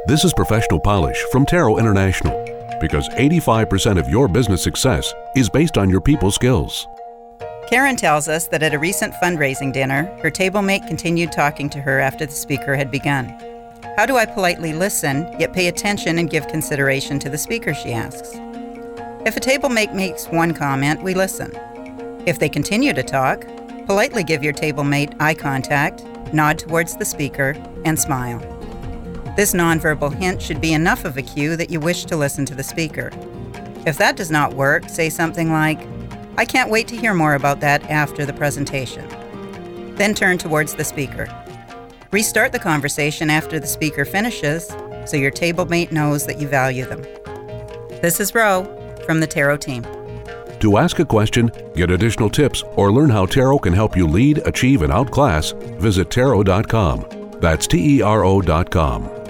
This is Professional Polish from Tarot International, because 85% of your business success is based on your people skills. Karen tells us that at a recent fundraising dinner, her table mate continued talking to her after the speaker had begun. How do I politely listen, yet pay attention and give consideration to the speaker, she asks. If a table mate makes one comment, we listen. If they continue to talk, politely give your table mate eye contact, nod towards the speaker, and smile. This nonverbal hint should be enough of a cue that you wish to listen to the speaker. If that does not work, say something like, "I can't wait to hear more about that after the presentation." Then turn towards the speaker. Restart the conversation after the speaker finishes, so your table mate knows that you value them. This is Ro from the Tarot team. To ask a question, get additional tips, or learn how Tarot can help you lead, achieve, and outclass, visit Tarot.com. That's TERO.com.